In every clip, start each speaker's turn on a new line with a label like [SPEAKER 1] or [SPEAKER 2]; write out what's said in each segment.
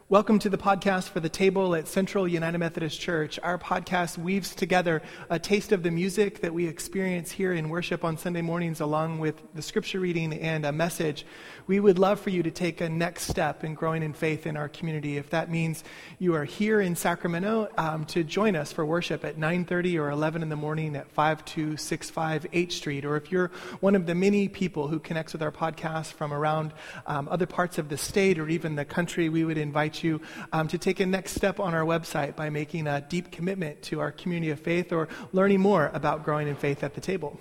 [SPEAKER 1] Welcome to the podcast for the table at Central United Methodist Church. Our podcast weaves together a taste of the music that we experience here in worship on Sunday mornings, along with the scripture reading and a message. We would love for you to take a next step in growing in faith in our community. If that means you are here in Sacramento, to join us for worship at 9:30 or 11 in the morning at 5265 H Street. Or if you're one of the many people who connects with our podcast from around other parts of the state or even the country, we would invite you to take a next step on our website by making a deep commitment to our community of faith or learning more about growing in faith at the table.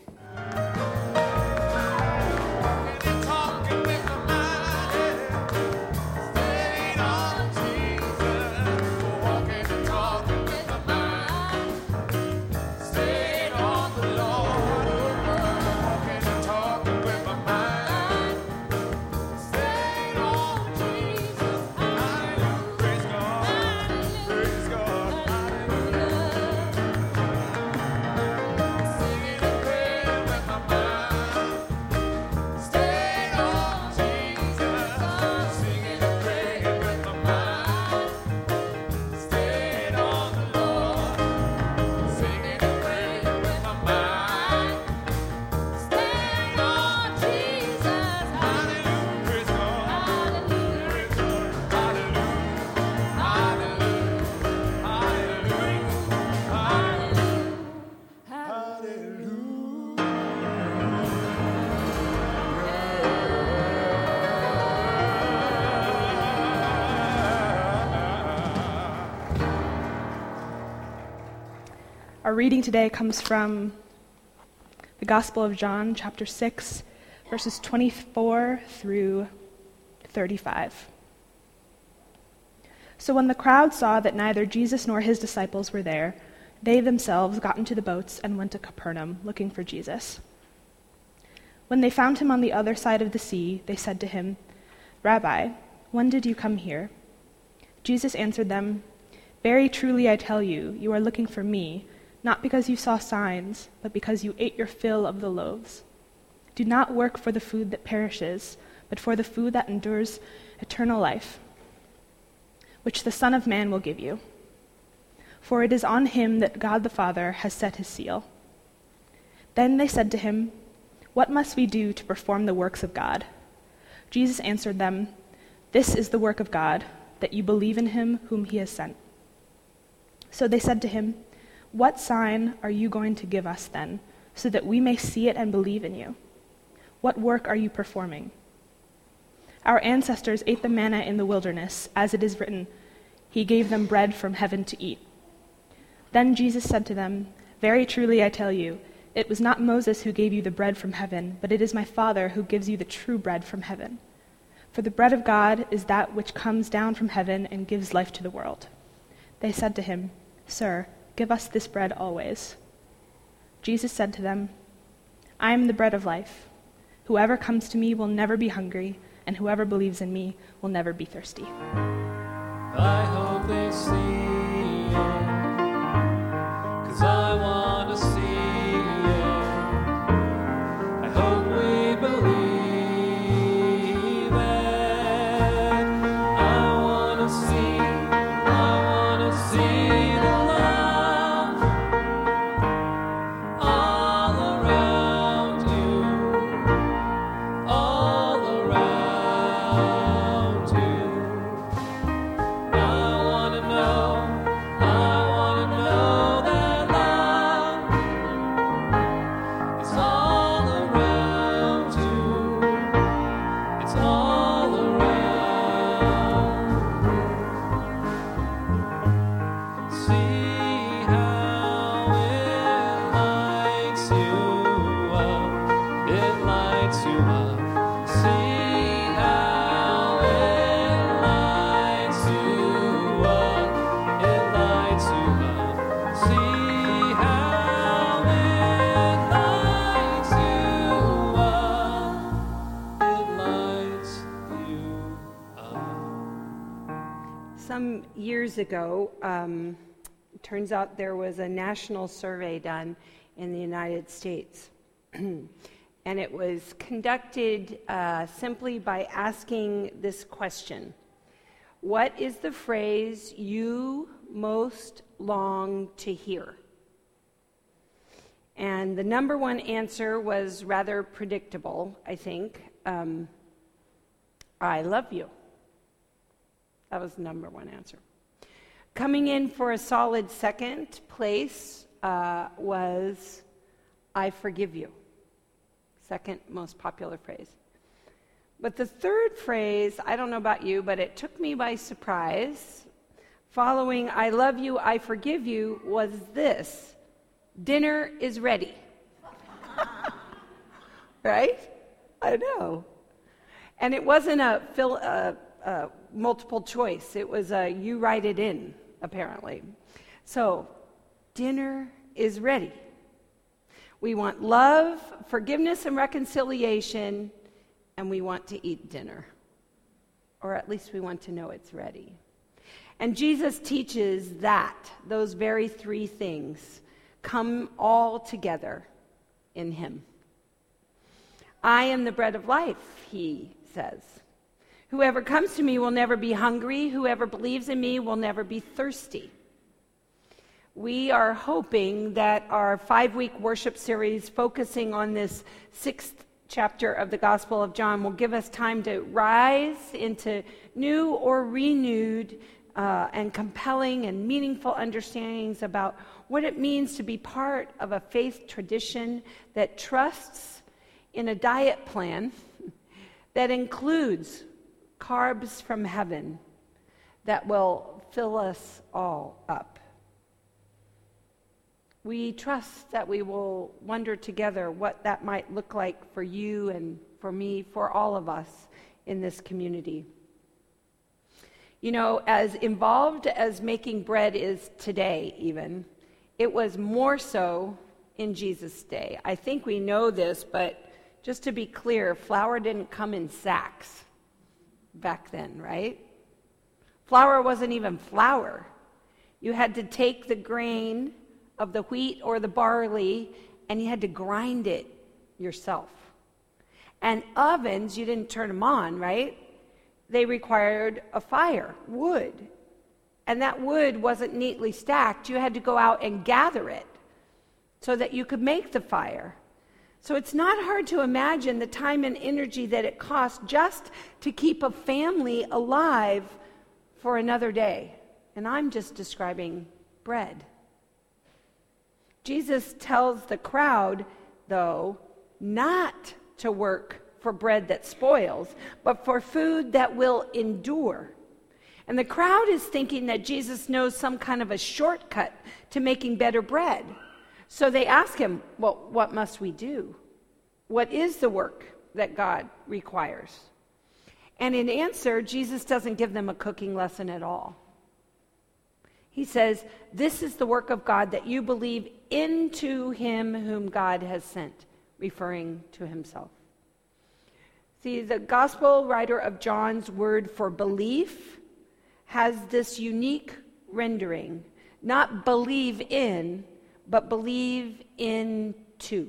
[SPEAKER 2] Our reading today comes from the Gospel of John, chapter 6, verses 24 through 35. So when the crowd saw that neither Jesus nor his disciples were there, they themselves got into the boats and went to Capernaum, looking for Jesus. When they found him on the other side of the sea, they said to him, "Rabbi, when did you come here?" Jesus answered them, "Very truly I tell you, you are looking for me, not because you saw signs, but because you ate your fill of the loaves. Do not work for the food that perishes, but for the food that endures eternal life, which the Son of Man will give you. For it is on him that God the Father has set his seal." Then they said to him, "What must we do to perform the works of God?" Jesus answered them, "This is the work of God, that you believe in him whom he has sent." So they said to him, "What sign are you going to give us then, so that we may see it and believe in you? What work are you performing? Our ancestors ate the manna in the wilderness, as it is written, 'He gave them bread from heaven to eat.'" Then Jesus said to them, "Very truly I tell you, it was not Moses who gave you the bread from heaven, but it is my Father who gives you the true bread from heaven. For the bread of God is that which comes down from heaven and gives life to the world." They said to him, "Sir, give us this bread always." Jesus said to them, "I am the bread of life. Whoever comes to me will never be hungry, and whoever believes in me will never be thirsty."
[SPEAKER 3] I hope they see it, 'cause I want to see it. I hope we believe it. I want to see the love all around you, all around you. I want to know that love is all around you. It's all around. See how it lights you up. It lights you up. See how it lights you up. It lights you up. See how it lights you up. It lights you up.
[SPEAKER 4] Some years ago, turns out there was a national survey done in the United States. And it was conducted simply by asking this question: what is the phrase you most long to hear? And the number one answer was rather predictable, I think. I love you. That was the number one answer. Coming in for a solid second place was I forgive you. Second most popular phrase. But the third phrase, I don't know about you, but it took me by surprise. Following I love you, I forgive you was this: dinner is ready. Right? I know. And it wasn't a multiple choice. It was a you write it in, apparently. So, dinner is ready. We want love, forgiveness, and reconciliation, and we want to eat dinner. Or at least we want to know it's ready. And Jesus teaches that those very three things come all together in him. I am the bread of life, he says. Whoever comes to me will never be hungry. Whoever believes in me will never be thirsty. We are hoping that our 5-week worship series focusing on this 6th chapter of the Gospel of John will give us time to rise into new or renewed and compelling and meaningful understandings about what it means to be part of a faith tradition that trusts in a diet plan that includes carbs from heaven that will fill us all up. We trust that we will wonder together what that might look like for you and for me, for all of us in this community. You know, as involved as making bread is today even, it was more so in Jesus' day. I think we know this, but just to be clear, flour didn't come in sacks back then, right? Flour wasn't even flour. You had to take the grain of the wheat or the barley, and you had to grind it yourself. And ovens, you didn't turn them on, right? They required a fire, wood. And that wood wasn't neatly stacked. You had to go out and gather it so that you could make the fire. So it's not hard to imagine the time and energy that it cost just to keep a family alive for another day. And I'm just describing bread. Jesus tells the crowd, though, not to work for bread that spoils, but for food that will endure. And the crowd is thinking that Jesus knows some kind of a shortcut to making better bread. So they ask him, well, what must we do? What is the work that God requires? And in answer, Jesus doesn't give them a cooking lesson at all. He says, this is the work of God, that you believe into him whom God has sent, referring to himself. See, the gospel writer of John's word for belief has this unique rendering. Not believe in, but believe into.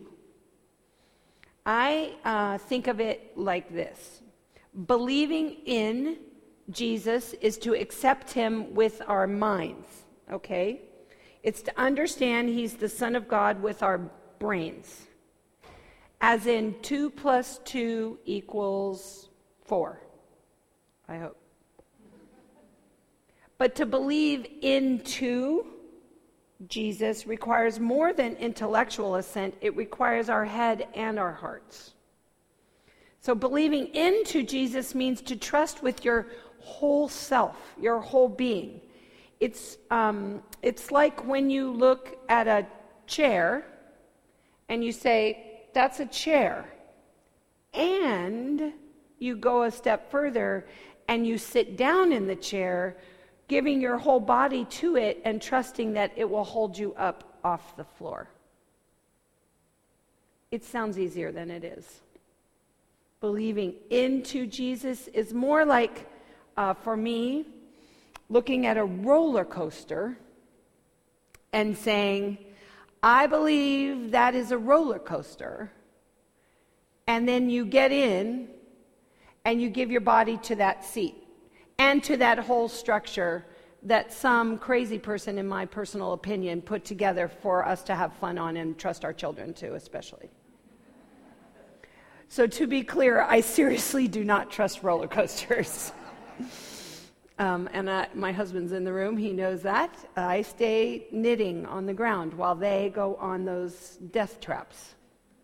[SPEAKER 4] I think of it like this. Believing in Jesus is to accept him with our minds, okay? It's to understand he's the Son of God with our brains. As in 2 + 2 = 4, I hope. But to believe into Jesus requires more than intellectual assent. It requires our head and our hearts. So believing into Jesus means to trust with your whole self, your whole being. It's like when you look at a chair and you say, that's a chair. And you go a step further and you sit down in the chair, giving your whole body to it and trusting that it will hold you up off the floor. It sounds easier than it is. Believing into Jesus is more like, for me, looking at a roller coaster and saying, I believe that is a roller coaster. And then you get in and you give your body to that seat. and to that whole structure that some crazy person, in my personal opinion, put together for us to have fun on and trust our children to, especially. So to be clear, I seriously do not trust roller coasters. My husband's in the room, he knows that. I stay knitting on the ground while they go on those death traps.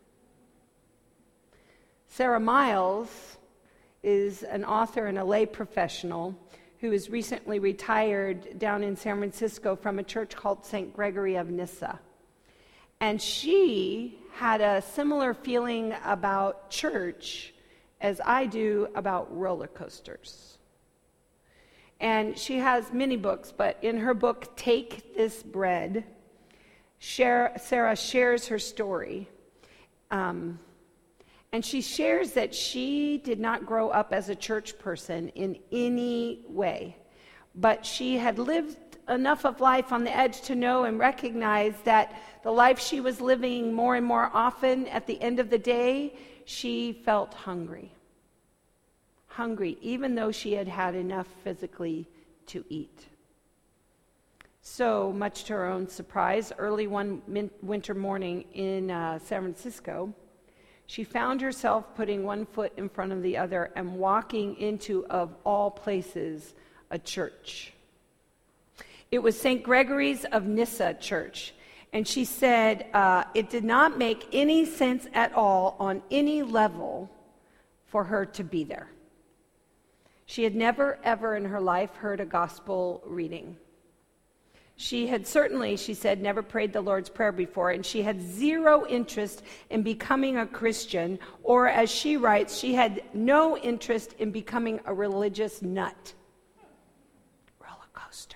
[SPEAKER 4] Sarah Miles is an author and a lay professional who is recently retired down in San Francisco from a church called St. Gregory of Nyssa. And she had a similar feeling about church as I do about roller coasters. And she has many books, but in her book, Take This Bread, Sarah shares her story. And she shares that she did not grow up as a church person in any way, but she had lived enough of life on the edge to know and recognize that the life she was living more and more often, at the end of the day, she felt hungry. Hungry, even though she had had enough physically to eat. So, much to her own surprise, early one winter morning in San Francisco, she found herself putting one foot in front of the other and walking into, of all places, a church. It was St. Gregory's of Nyssa Church. And she said it did not make any sense at all on any level for her to be there. She had never, ever in her life heard a gospel reading. She had certainly, she said, never prayed the Lord's Prayer before, and she had zero interest in becoming a Christian, or as she writes, she had no interest in becoming a religious nut. Roller coaster.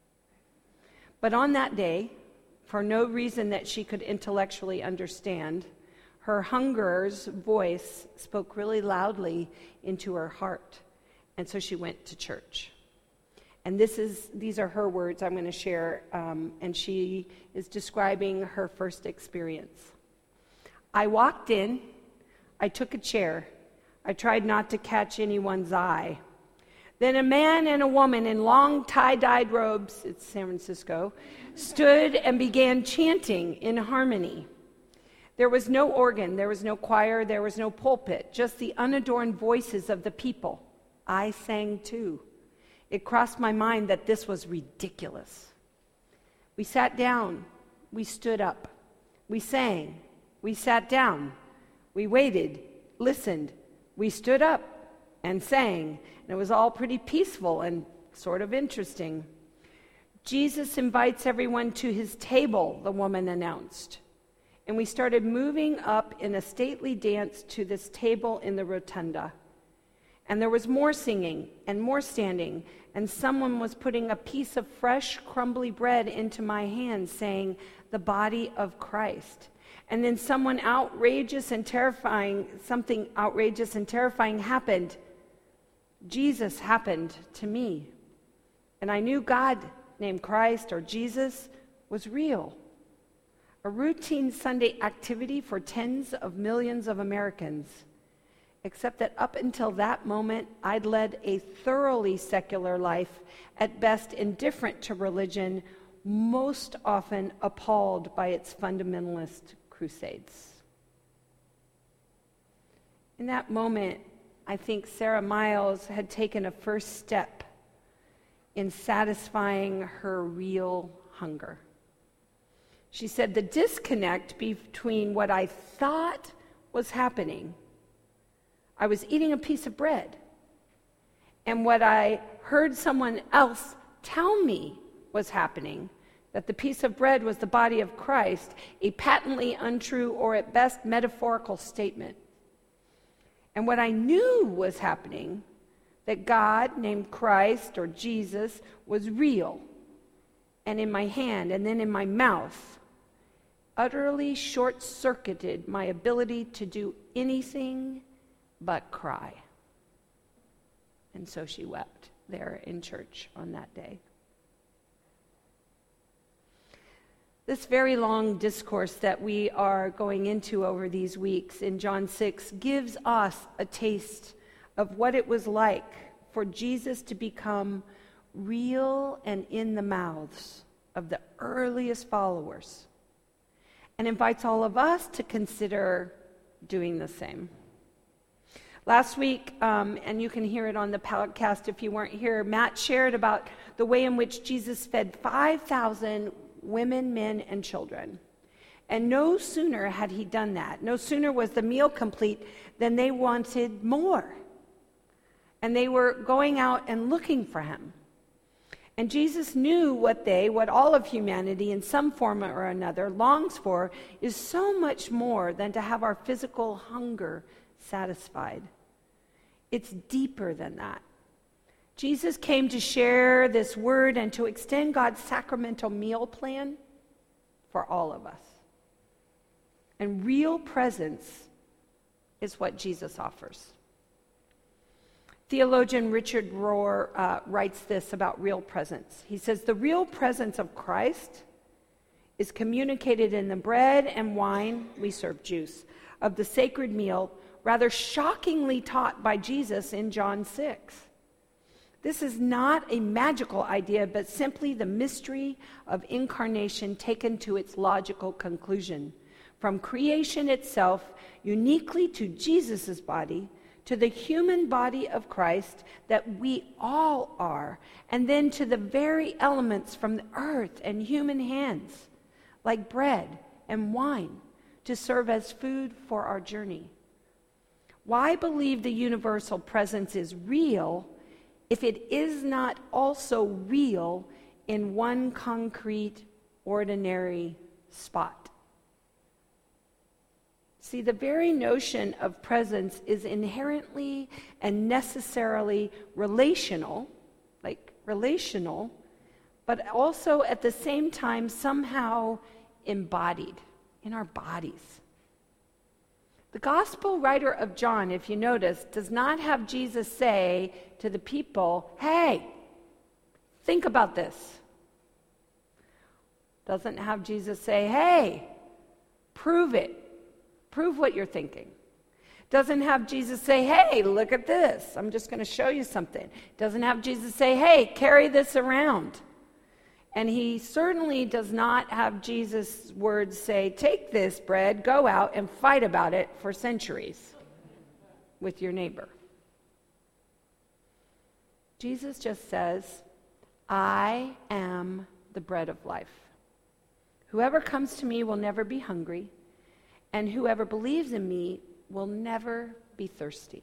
[SPEAKER 4] But on that day, for no reason that she could intellectually understand, her hunger's voice spoke really loudly into her heart, and so she went to church. And these are her words I'm going to share, and she is describing her first experience. I walked in, I took a chair, I tried not to catch anyone's eye. Then a man and a woman in long tie-dyed robes, it's San Francisco, stood and began chanting in harmony. There was no organ, there was no choir, there was no pulpit, just the unadorned voices of the people. I sang too. It crossed my mind that this was ridiculous. We sat down, we stood up, we sang, we sat down, we waited, listened, we stood up and sang, and it was all pretty peaceful and sort of interesting. Jesus invites everyone to his table, the woman announced. And we started moving up in a stately dance to this table in the rotunda. And there was more singing and more standing, and someone was putting a piece of fresh, crumbly bread into my hand, saying, "The body of Christ." And then something outrageous and terrifying happened. Jesus happened to me. And I knew God, named Christ or Jesus, was real. A routine Sunday activity for tens of millions of Americans. Except that up until that moment, I'd led a thoroughly secular life, at best indifferent to religion, most often appalled by its fundamentalist crusades. In that moment, I think Sarah Miles had taken a first step in satisfying her real hunger. She said the disconnect between what I thought was happening, I was eating a piece of bread, and what I heard someone else tell me was happening, that the piece of bread was the body of Christ, a patently untrue or at best metaphorical statement. And what I knew was happening, that God, named Christ or Jesus, was real, and in my hand and then in my mouth, utterly short-circuited my ability to do anything but cry. And so she wept there in church on that day. This very long discourse that we are going into over these weeks in John 6 gives us a taste of what it was like for Jesus to become real and in the mouths of the earliest followers, and invites all of us to consider doing the same. Last week, and you can hear it on the podcast if you weren't here, Matt shared about the way in which Jesus fed 5,000 women, men, and children. And no sooner had he done that, no sooner was the meal complete, than they wanted more. And they were going out and looking for him. And Jesus knew what all of humanity in some form or another longs for is so much more than to have our physical hunger satisfied. It's deeper than that. Jesus came to share this word and to extend God's sacramental meal plan for all of us. And real presence is what Jesus offers. Theologian Richard Rohr writes this about real presence. He says, the real presence of Christ is communicated in the bread and wine, we serve juice, of the sacred meal, rather shockingly taught by Jesus in John 6. This is not a magical idea, but simply the mystery of incarnation taken to its logical conclusion. From creation itself, uniquely to Jesus' body, to the human body of Christ that we all are, and then to the very elements from the earth and human hands, like bread and wine, to serve as food for our journey. Why believe the universal presence is real if it is not also real in one concrete, ordinary spot? See, the very notion of presence is inherently and necessarily relational, but also at the same time somehow embodied in our bodies. The gospel writer of John, if you notice, does not have Jesus say to the people, hey, think about this. Doesn't have Jesus say, hey, prove it. Prove what you're thinking. Doesn't have Jesus say, hey, look at this. I'm just going to show you something. Doesn't have Jesus say, hey, carry this around. And he certainly does not have Jesus' words say, take this bread, go out and fight about it for centuries with your neighbor. Jesus just says, I am the bread of life. Whoever comes to me will never be hungry, and whoever believes in me will never be thirsty.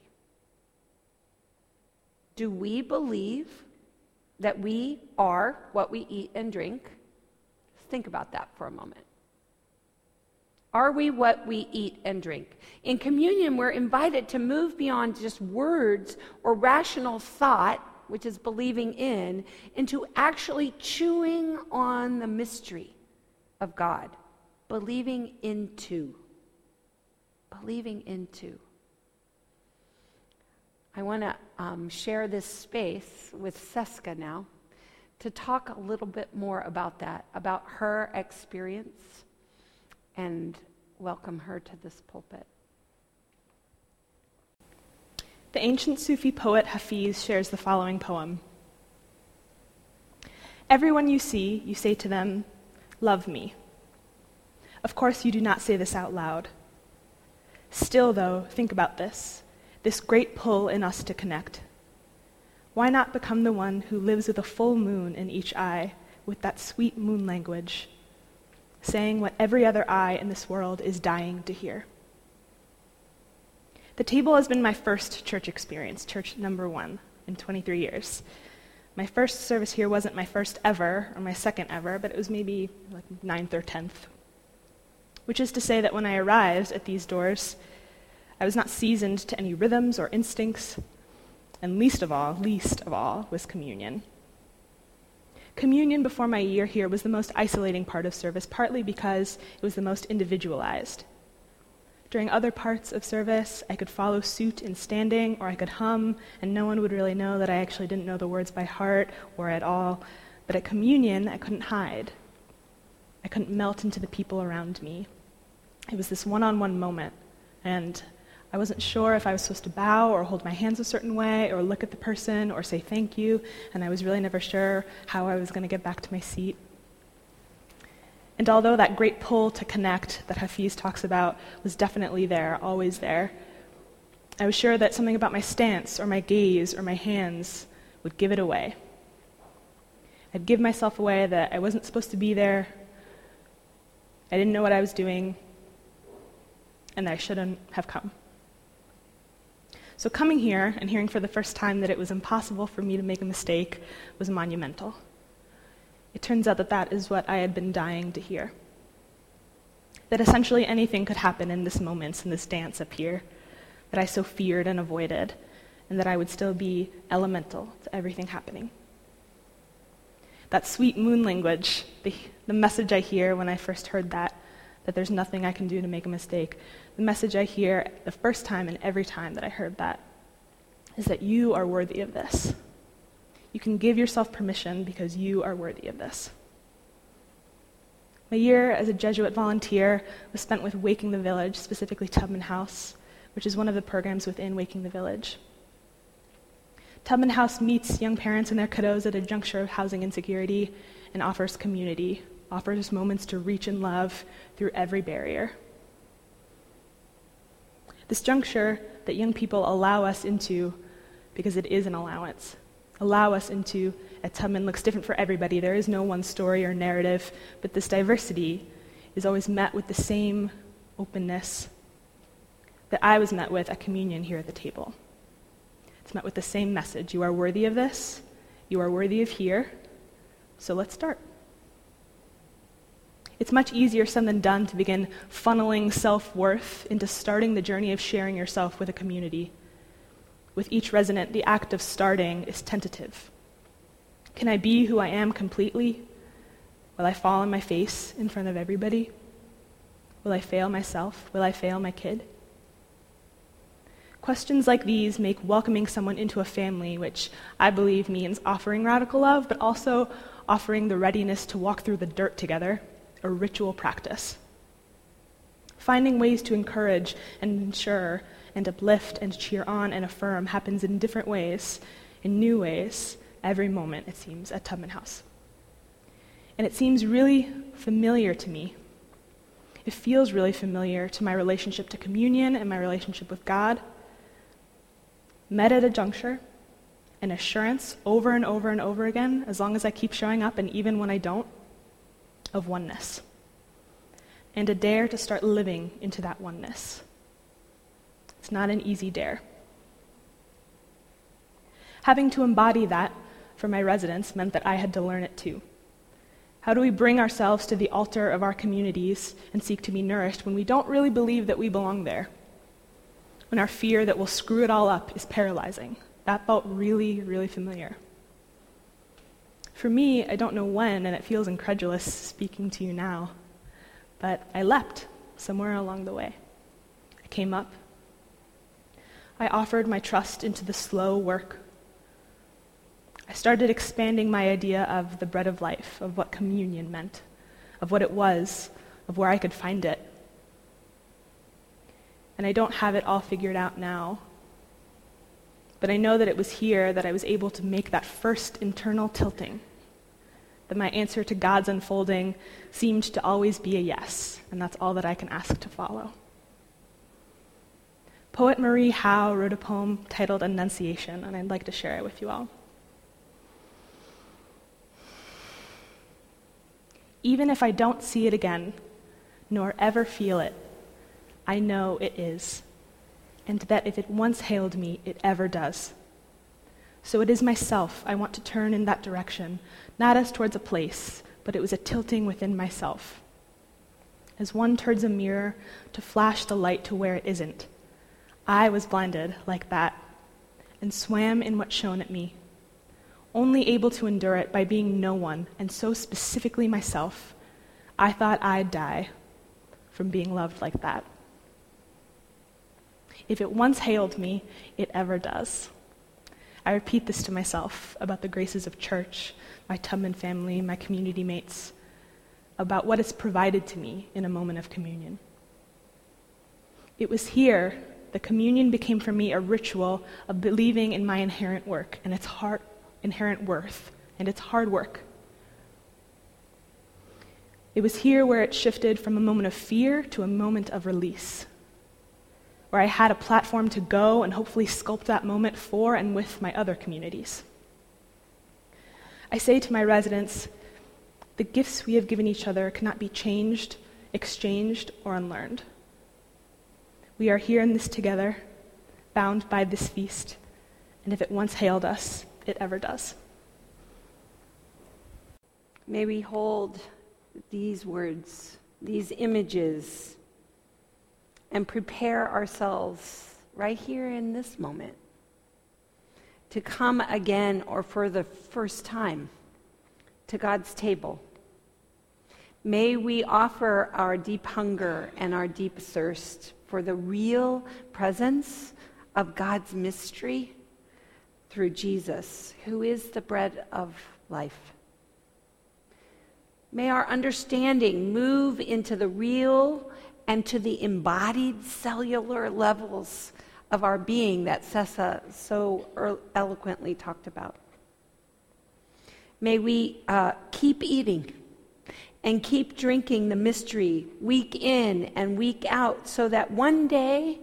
[SPEAKER 4] Do we believe that we are what we eat and drink? Think about that for a moment. Are we what we eat and drink? In communion, we're invited to move beyond just words or rational thought, which is believing in, into actually chewing on the mystery of God, believing into. Believing into. I want to share this space with Seska now to talk a little bit more about that, about her experience, and welcome her to this pulpit.
[SPEAKER 2] The ancient Sufi poet Hafiz shares the following poem. Everyone you see, you say to them, love me. Of course, you do not say this out loud. Still, though, think about this great pull in us to connect. Why not become the one who lives with a full moon in each eye, with that sweet moon language, saying what every other eye in this world is dying to hear? The table has been my first church experience, church number 1, in 23 years. My first service here wasn't my first ever, or my second ever, but it was maybe like 9th or 10th. Which is to say that when I arrived at these doors, I was not seasoned to any rhythms or instincts, and least of all was communion. Communion before my year here was the most isolating part of service, partly because it was the most individualized. During other parts of service, I could follow suit in standing, or I could hum, and no one would really know that I actually didn't know the words by heart or at all. But at communion, I couldn't hide. I couldn't melt into the people around me. It was this one-on-one moment, and I wasn't sure if I was supposed to bow or hold my hands a certain way or look at the person or say thank you, and I was really never sure how I was going to get back to my seat. And although that great pull to connect that Hafiz talks about was definitely there, always there, I was sure that something about my stance or my gaze or my hands would give it away. I'd give myself away that I wasn't supposed to be there, I didn't know what I was doing, and that I shouldn't have come. So coming here and hearing for the first time that it was impossible for me to make a mistake was monumental. It turns out that that is what I had been dying to hear. That essentially anything could happen in this moment, in this dance up here, that I so feared and avoided, and that I would still be elemental to everything happening. That sweet moon language, the message I hear when I first heard that there's nothing I can do to make a mistake, the message I hear the first time and every time that I heard that is that you are worthy of this. You can give yourself permission because you are worthy of this. My year as a Jesuit volunteer was spent with Waking the Village, specifically Tubman House, which is one of the programs within Waking the Village. Tubman House meets young parents and their kiddos at a juncture of housing insecurity and offers community, offers moments to reach and love through every barrier. This juncture that young people allow us into, because it is an allowance, allow us into at Tubman looks different for everybody. There is no one story or narrative, but this diversity is always met with the same openness that I was met with at communion here at the table. It's met with the same message. You are worthy of this. You are worthy of here. So let's start. It's much easier said than done to begin funneling self-worth into starting the journey of sharing yourself with a community. With each resident, the act of starting is tentative. Can I be who I am completely? Will I fall on my face in front of everybody? Will I fail myself? Will I fail my kid? Questions like these make welcoming someone into a family, which I believe means offering radical love, but also offering the readiness to walk through the dirt together, a ritual practice. Finding ways to encourage and ensure and uplift and cheer on and affirm happens in different ways, in new ways, every moment, it seems, at Tubman House. And it seems really familiar to me. It feels really familiar to my relationship to communion and my relationship with God. Met at a juncture, an assurance over and over and over again, as long as I keep showing up and even when I don't, of oneness. And a dare to start living into that oneness. It's not an easy dare. Having to embody that for my residents meant that I had to learn it too. How do we bring ourselves to the altar of our communities and seek to be nourished when we don't really believe that we belong there? When our fear that we'll screw it all up is paralyzing. That felt really, really familiar. For me, I don't know when, and it feels incredulous speaking to you now, but I leapt somewhere along the way. I came up. I offered my trust into the slow work. I started expanding my idea of the bread of life, of what communion meant, of what it was, of where I could find it. And I don't have it all figured out now, but I know that it was here that I was able to make that first internal tilting, that my answer to God's unfolding seemed to always be a yes, and that's all that I can ask to follow. Poet Marie Howe wrote a poem titled Annunciation, and I'd like to share it with you all. Even if I don't see it again, nor ever feel it, I know it is, and that if it once hailed me, it ever does. So it is myself I want to turn in that direction, not as towards a place, but it was a tilting within myself. As one turns a mirror to flash the light to where it isn't, I was blinded like that, and swam in what shone at me, only able to endure it by being no one, and so specifically myself. I thought I'd die from being loved like that. If it once hailed me, it ever does. I repeat this to myself about the graces of church, my Tubman family, my community mates, about what is provided to me in a moment of communion. It was here the communion became for me a ritual of believing in my inherent work and its inherent worth and its hard work. It was here where it shifted from a moment of fear to a moment of release, where I had a platform to go and hopefully sculpt that moment for and with my other communities. I say to my residents, the gifts we have given each other cannot be changed, exchanged, or unlearned. We are here in this together, bound by this feast, and if it once hailed us, it ever does.
[SPEAKER 4] May we hold these words, these images, and prepare ourselves right here in this moment to come again or for the first time to God's table. May we offer our deep hunger and our deep thirst for the real presence of God's mystery through Jesus, who is the bread of life. May our understanding move into the real and to the embodied cellular levels of our being that Sessa so eloquently talked about. May we keep eating and keep drinking the mystery week in and week out so that one day,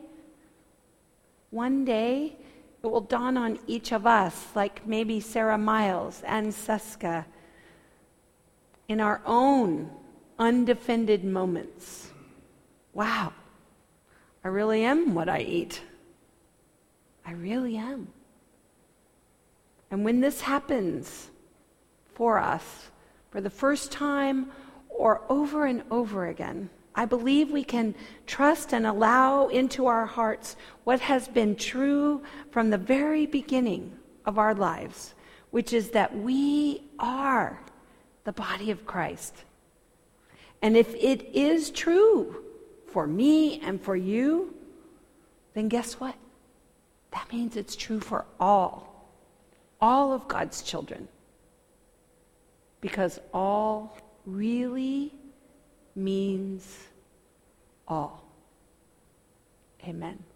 [SPEAKER 4] it will dawn on each of us, like maybe Sarah Miles and Seska, in our own undefended moments. Wow, I really am what I eat. I really am. And when this happens for us, for the first time or over and over again, I believe we can trust and allow into our hearts what has been true from the very beginning of our lives, which is that we are the body of Christ. And if it is true for me and for you, then guess what? That means it's true for all of God's children. Because all really means all. Amen.